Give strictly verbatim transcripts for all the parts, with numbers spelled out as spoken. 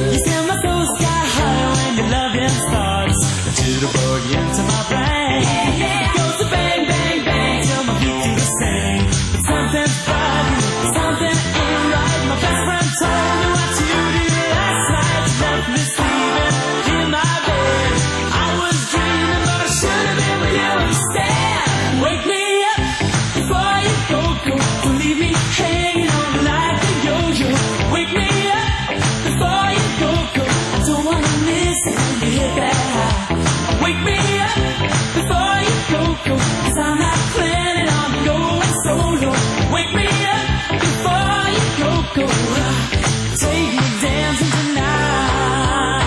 You send my soul sky high when your loving starts to the boogie into my brain. It goes to bang, bang, bang till my feet do the same. But something's bugging, something ain't right. My best friend told me what you did last night. You left me sleeping in my bed. I was dreaming, but I should have been with you instead. Wake me up before you go, go. Don't leave me hanging on like a yo-yo. Wake me up before you go, go. I don't wanna miss it when you hit that high. Wake me up before you go, go. Cause I'm not planning on going solo. Wake me up before you go, go. Take me dancing tonight.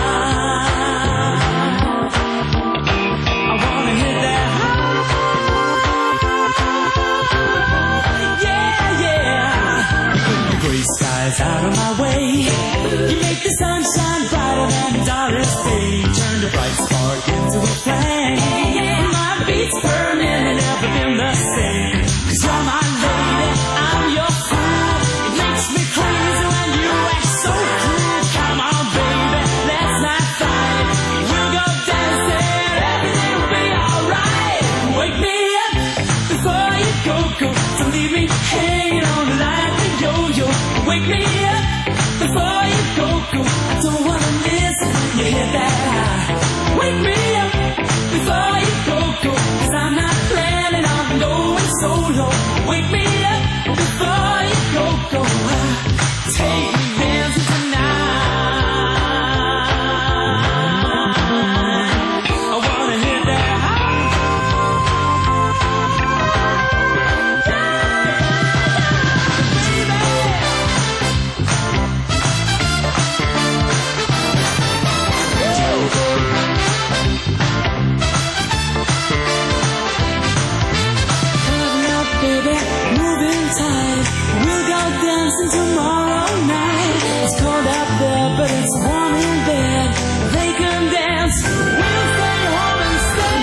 I wanna hit that high. Yeah, yeah. You put the gray skies out of my way. You make the sunshine brighter than the darkest day. Turn the bright spark into a flame. My beats burning and never been the same. Cause you're my lady, I'm your fool. It makes me crazy when you act so cruel. Come on baby, let's not fight. We'll go dancing, everything will be alright. Wake me up before you go, go. Don't leave me hanging on like a yo-yo. Wake me up before you go, go. I don't wanna miss it when you hit that high. Wake me up before you go, go. Cause I'm not planning on going solo. Wake me up before you go, go. Take me dancing tonight. I wanna hit that high. Baby, moving tight. We'll go dancing tomorrow night. It's cold out there, but it's warm in bed. They can dance, we'll stay home instead.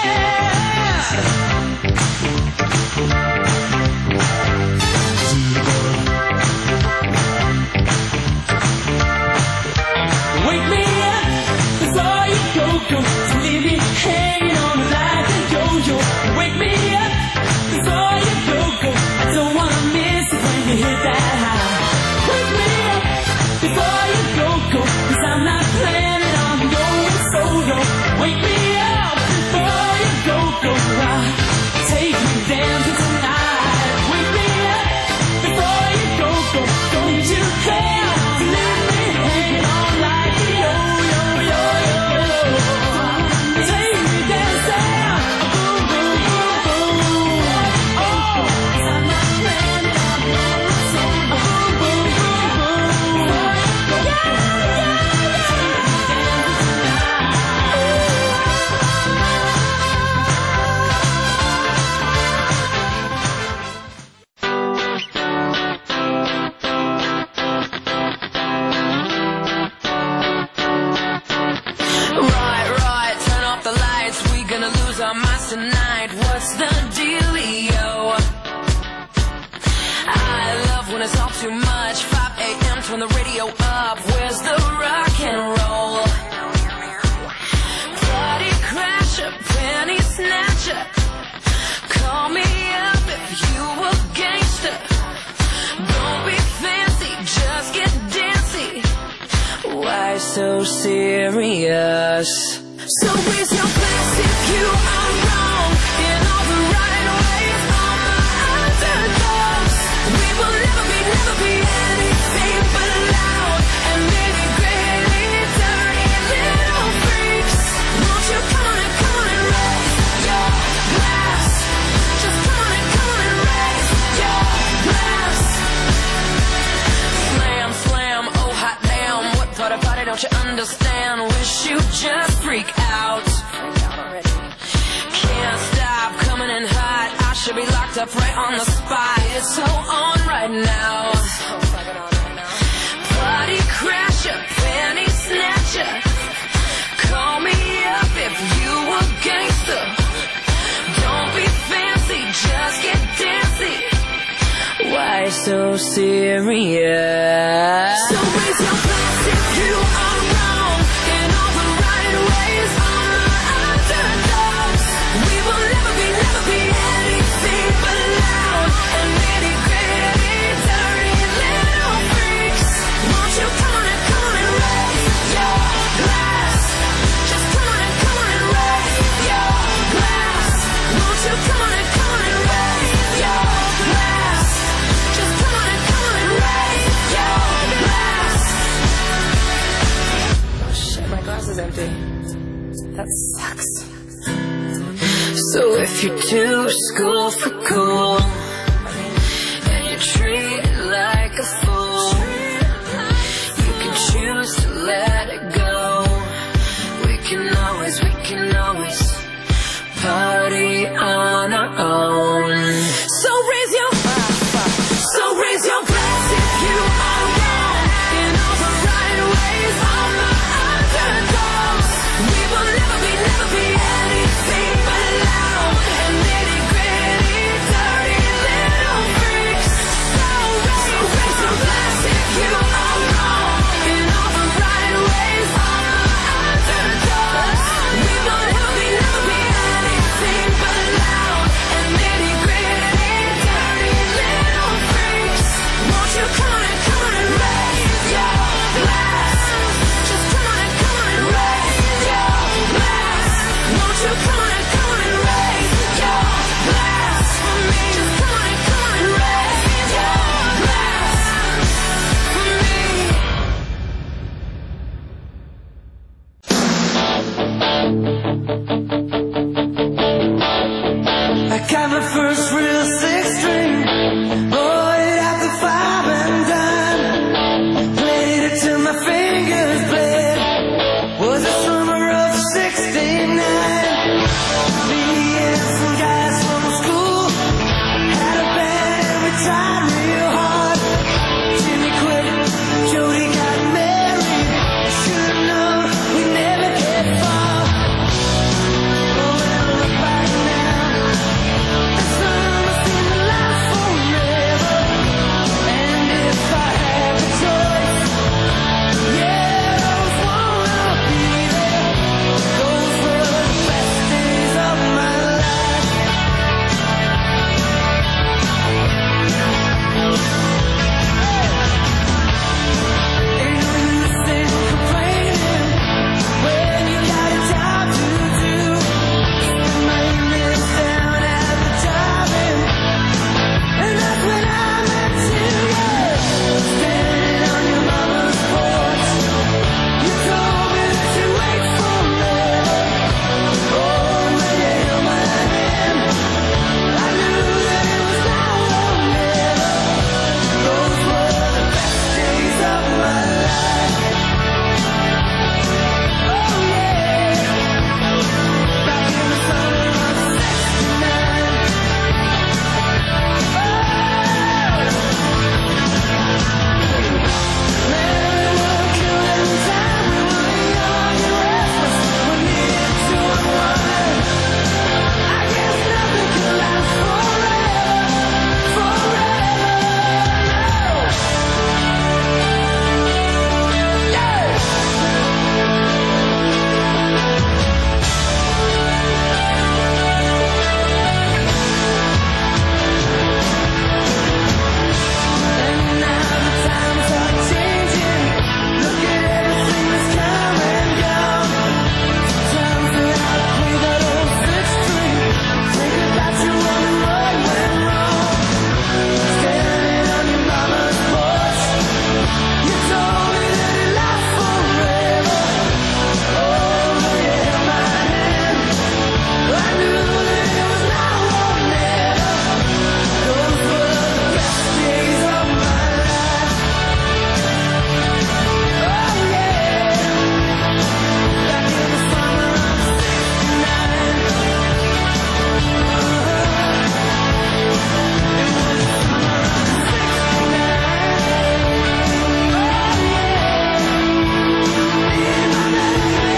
Wake me up before you go, go. Don't leave me hanging on like a yo-yo. Wake me up before you go, go. I don't wanna miss it when you hit that high. Wake me up before you go, go. Cause I'm not planning on going solo. Wake me up before you go, go. Take me dancing tonight. Wake me up before you go, go. Don't you care to leave me hanging on like a yo-yo, yo-yo. Take me dancing. Boom, boom, boom, boom. Cause I'm not planning on going solo. Boom, boom, boom, boom. Yeah, yeah, Right, right, turn off the lights. We gonna lose our minds tonight. What's the dealio? I love when it's all too much. five a.m. turn the radio up. Where's the rock and roll? Party crasher, penny snatcher. Call me up if you a gangster. Don't be fancy, just get dancy. Why so serious? So raise your glass if you are wrong in all the right ways. All my underdogs, we will never be, never be anything but loud and maybe greatly dirty little freaks. Won't you come on and come on and raise your glass? Just come on and come on and raise your glass. Slam, slam, oh hot damn. What part of party don't you understand? Wish you just freak out. Can't stop coming in hot. I should be locked up right on the spot. It's so on right now. Party crasher, penny snatcher. Call me up if you a gangster. Don't be fancy, just get dancy. Why so serious? So raise your glass if you are is empty. That sucks. So if you do school for cool and you treat it like a fool, you can choose to let it go. We can always, we can always party on our own. So raise your, so raise your glass if you are wrong in all the right ways. All the underdogs, we will never be, never be anything but loud and nitty gritty, dirty little freaks. So raise, so raise your glass if you are wrong in all the right ways. All the underdogs, we will never be, never be anything but loud and nitty gritty, dirty little freaks. Won't you come on and come on and raise your glass? Just come on and come on and raise your glass. Won't you come on and come on and raise your glass for me? Just come on and come on and raise your glass for me. I got my first real six string, bought it at the five and dime, played it till my fingers bled. Was the summer of sixty-nine. Me and some guys from school had a band and we tried real hard. Jimmy quit, Jody got married. Should've known we'd never get far. Oh, when I look back now, that summer seemed to last forever. And if I had the choice, yeah, those wanna be there. Those were the best days of my life. Ain't no use in complaining when you got a job to do. My evenings down at the drive-in, and that's when I met you. Yeah. Standing on your mama's porch, you told me that you'd wait forever. Oh, when you held my hand, I knew that it was now or never. Those were the best days of my life. Oh yeah, back in the summer of sixty-nine. Man, we were killing time. We were young and restless. We needed to unwind. I guess nothing could last forever, forever. No. Yeah. And now the times are changing. Look at everything that's come and gone. Sometimes when I play that old Sixth String, think about you wondering what went wrong. Standing on your mama's porch, you told me that it lasts forever. Oh, when you held my hand, I knew that it was now or never. Those were the best days of my life. Oh yeah, back in the summer of sixty-nine. It was the summer of sixty-nine. Oh yeah, me and my baby.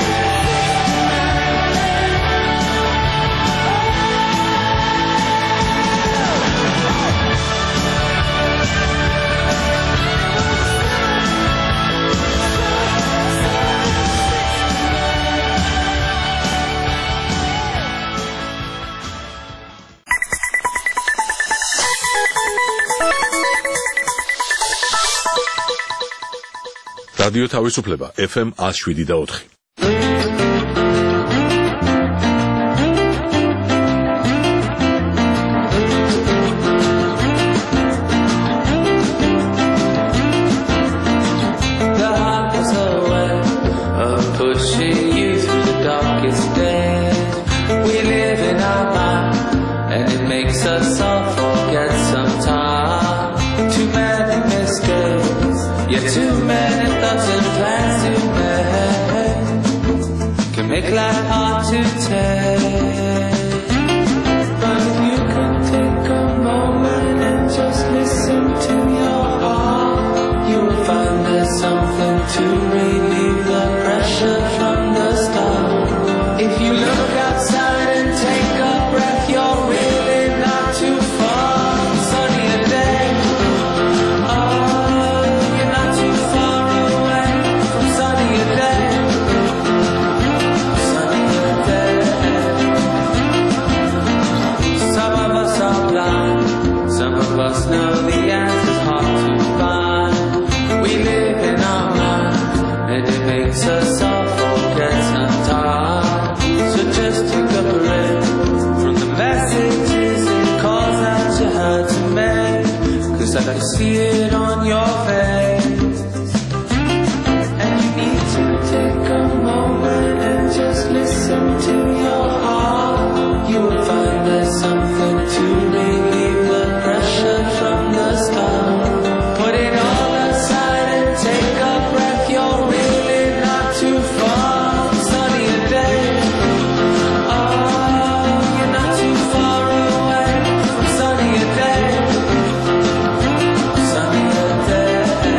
რადიო თავისუფლება ეფ ემ one oh seven და four. The heart was so wet, a pushy make life hard to take. But if you could take a moment and just listen to your heart, you will find there's something to relieve the pressure from the start. If you look outside and take a breath, you're really not too far. Sunnier day, oh, you're not too far away from sunnier day. Sunnier day. Some of us are blind, some of us know the answer's hard to find. We live in our mind, and it makes us all forget sometimes. So just take a breath from the messages and calls that you had to make, 'cause I can see it on your face. And you need to take a moment and just listen to your heart. You will find there's something to relieve the pressure from the start. Put it all aside and take a breath. You're really not too far from sunnier day. Oh, you're not too far away from sunnier day. Sunnier day.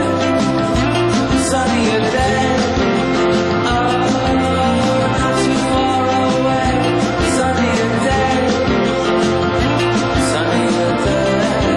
Sunnier day. Oh, you're not too far away from sunnier day. Sunnier day.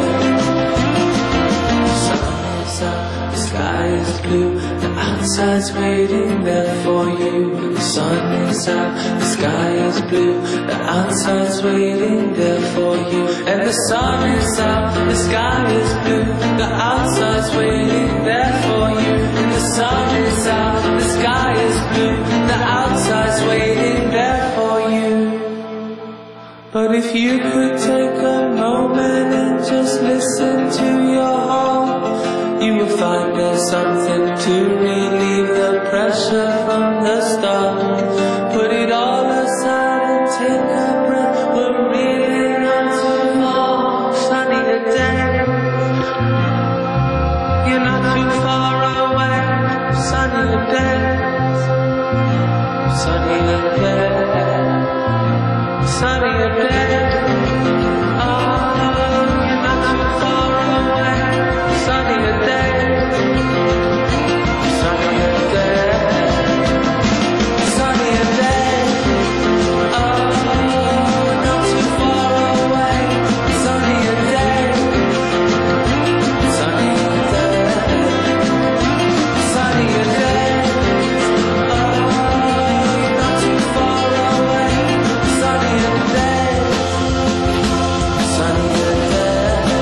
Sun's up, the sky is blue, the outside's waiting there for you. The sun is out, the sky is blue, the outside's waiting there for you. And the sun is out, the sky is blue, the outside's waiting there for you. And the sun is out, the sky is blue, the outside's waiting there for you. But if you could take a moment and just listen to your heart, you will find there's something to relieve the pressure from the start. Put it all aside and take a breath. We're really not too far. Sunnier day. You're not too far away. Sunnier day. Sunnier day. Sunnier day. Oh, you're not too far away. Sunnier day. Sunnier day. Sunnier day. Oh, not too far away. Sunnier day. Sunnier day. Sunnier day. Oh, not too far away. Sunnier day. Sunnier day.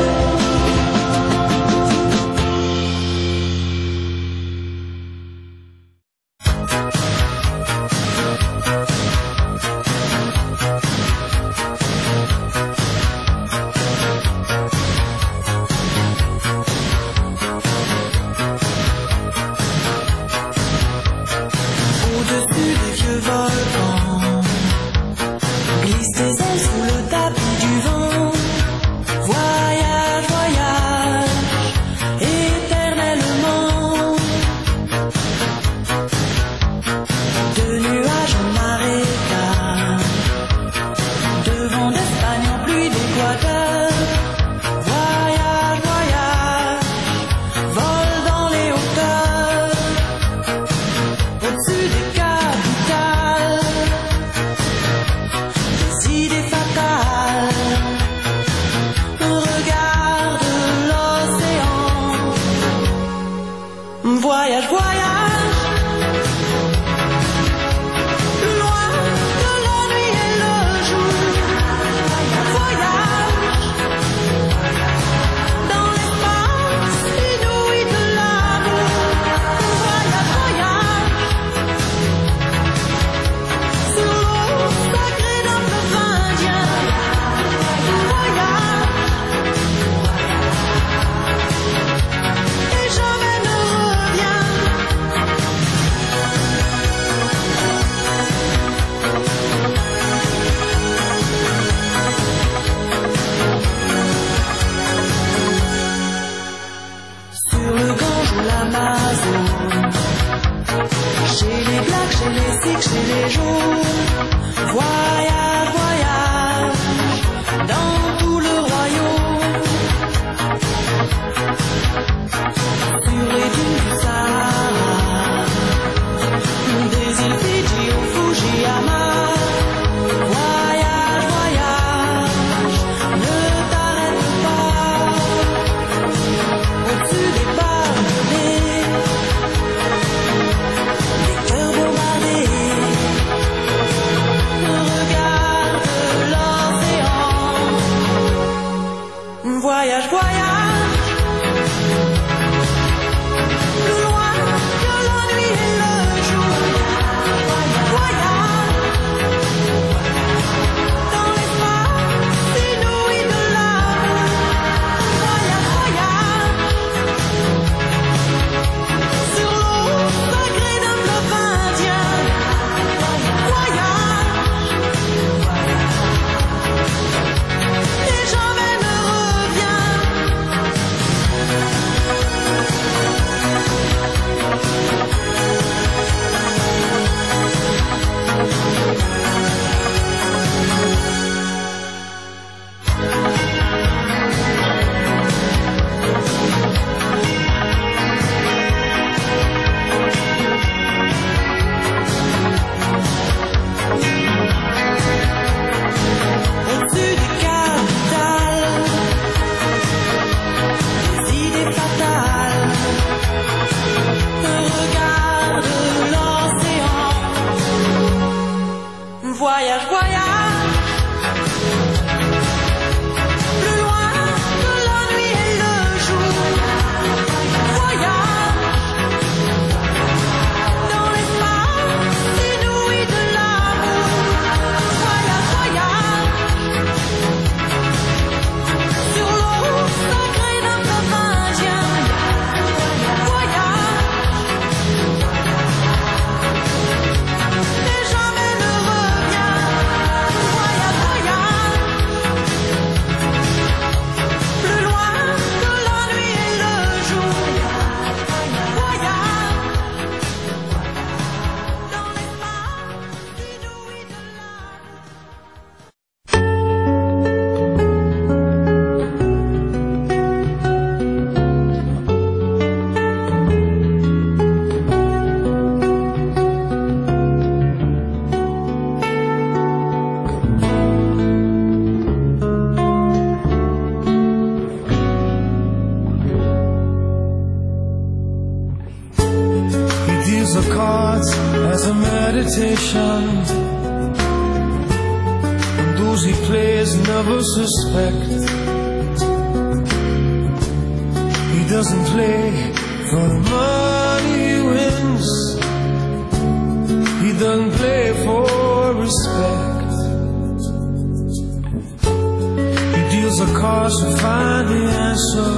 Au-dessus des vieux volcans, glisse tes ailes sous le tapis du vent. Voyage, voyage, éternellement. De nuages en marécage, de vent d'Espagne en pluie d'Équateur. Voyage, voyage, vole dans les hauteurs. Au-dessus des capitales, des idées fatales. Regarde l'océan. Voyage, voyage, loin de la nuit et le jour. Voyage, dans l'espace inouï de l'amour. Voyage, voyage, sur l'eau sacrée d'un fleuve indien. Voyage, et jamais ne reviens. Sur le Gange ou l'Amazone, chez les Blacks, chez les Sikhs, chez les Jours. Voyage, voyage dans tout le royaume. Sur les dunes du Sahara, des îles Fidji au Fujiyama. Voyage, voyage, ne t'arrête pas. Au-dessus des palmiers, des cœurs bombardés. Regarde l'océan. Voyage, voyage, plus loin que la nuit et le jour. Voyage dans l'espace inouï de l'amour. Voyage, voyage sur l'eau sacrée d'un fleuve indien. Voyage et jamais ne reviens. Au-dessus des capitales, des idées fatales. Regarde l'océan. Voyage, voyage, plus loin que la nuit et le jour. Voyage dans l'espace inouï de l'amour. Voyage, voyage sur l'eau sacrée d'un fleuve indien. Voyage et jamais ne reviens. Voyage, voyage plus loin que la nuit et le jour. Voyage dans l'espace inouï de He deals the cards as a meditation, and those he plays never suspect. He doesn't play for the money he wins. He doesn't play for respect. He deals the cards to find the answer,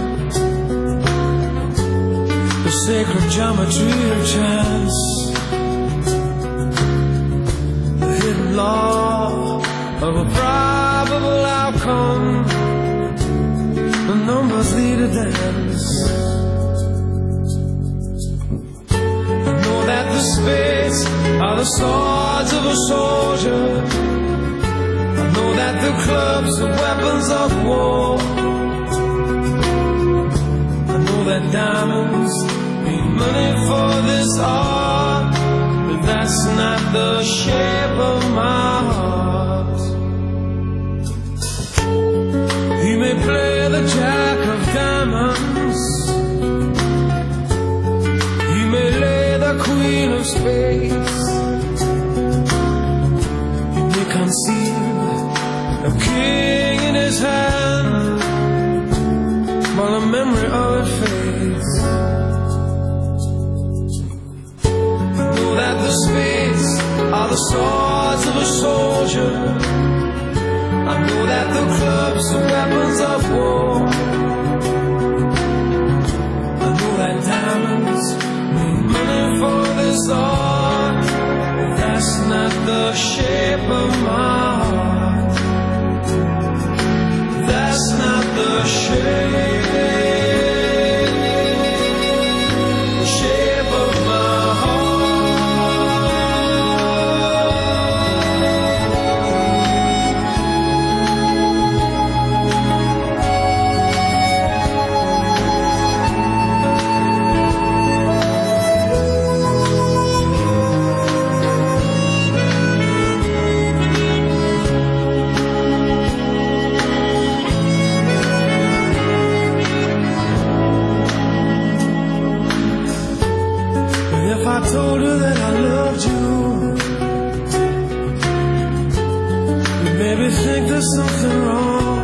the sacred geometry of chance, the hidden law of a probable outcome. The numbers lead a dance. I know that the spades are the swords of a soldier. I know that the clubs are weapons of war. I know that diamonds need money for this art, but that's not the shape of my heart. He may play the jack of diamonds, he may lay the queen of spades, he may conceal a king in his hand while the memory of it fades. I know that the spades are the swords of a soldier. I know that the clubs are weapons of war. I know that diamonds need money for this art, but that's not the shape of my heart. That's not the shape. Shape of my heart. that I loved you. You made me think there's something wrong.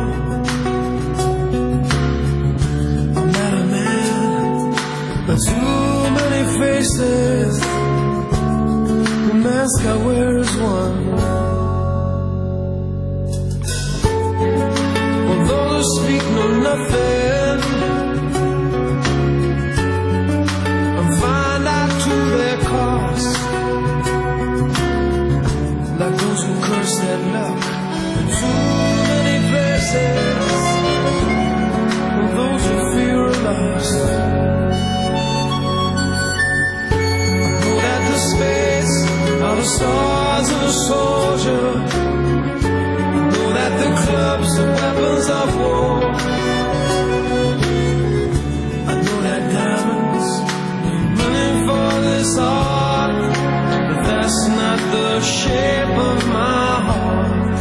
I'm not a man, but too many faces. The mask I wear is one. Although they speak know nothing and find out to their cost, like those who curse their luck in too many places, and those who fear are lost. I know that the space are the stars of a soldier. I know that the clubs are weapons of war. I know that diamonds are running for this heart, but that's not the shape of my heart.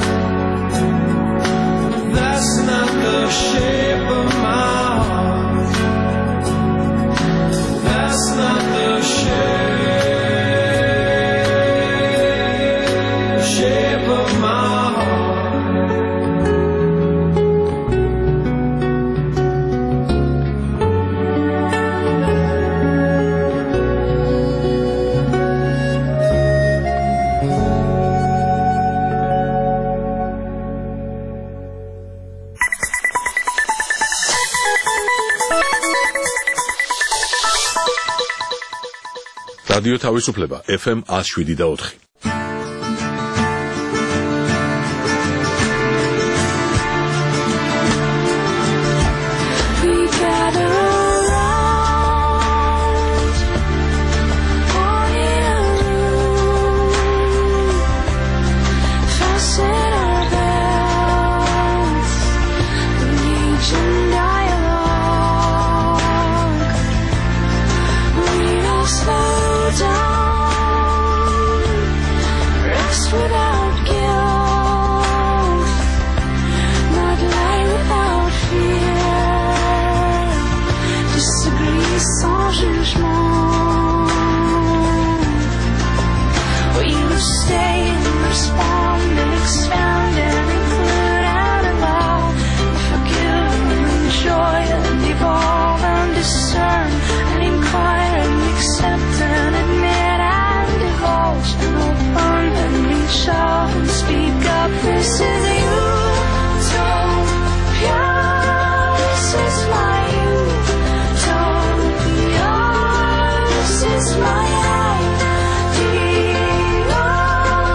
That's not the shape of my heart. That's not the shape, shape of my heart. რადიო თავისუფლება ეფ ემ one oh seven და four. My idea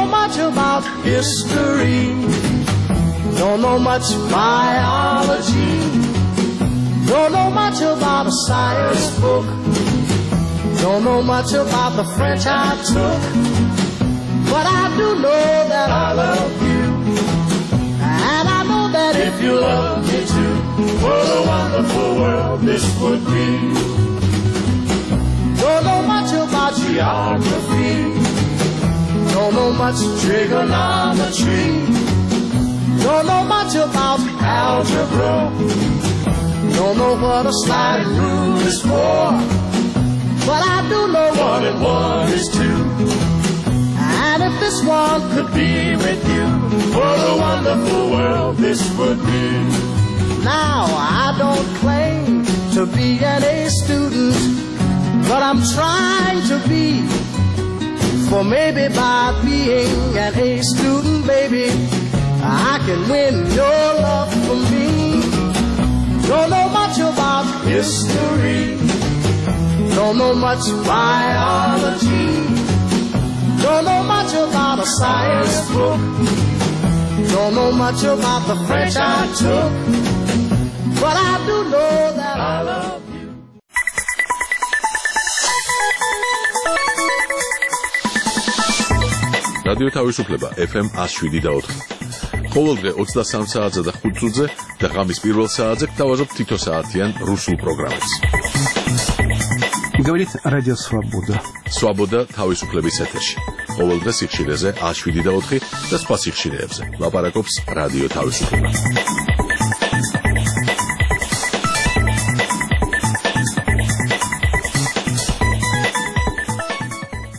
much about history. Don't know much biology. Don't know much about a science book. Don't know much about the French I took. But I do know that I love you. And I know that if you love me too, what a wonderful world this would be. Don't know much about geography. Don't know much trigonometry. Don't know much about algebra. Don't know what a sliding rule is for. But I do know one and one is two. And if this one could be with you, what a wonderful world this would be. Now I don't claim to be an A student, but I'm trying to be. For maybe by being an A student, baby, I can win your love for me. Don't know much about history. Don't know much biology. Don't know much about a science book. Don't know much about the French I took. But I do know that I love you. რადიო თავისუფლება ეფ ემ one oh seven და four. ყოველდღე ოცდასამ საათზე და ხუთ წუთზე და ღამის პირველ საათზე გთავაზობთ თითო საათიან რუსულ პროგრამებს. Говорит Радио Свобода. Свобода თავისუფლების ეთერში. ყოველდღე სიხშირეზე one oh seven და four და სხვა სიხშირეებზე. ლაპარაკობს რადიო თავისუფლება.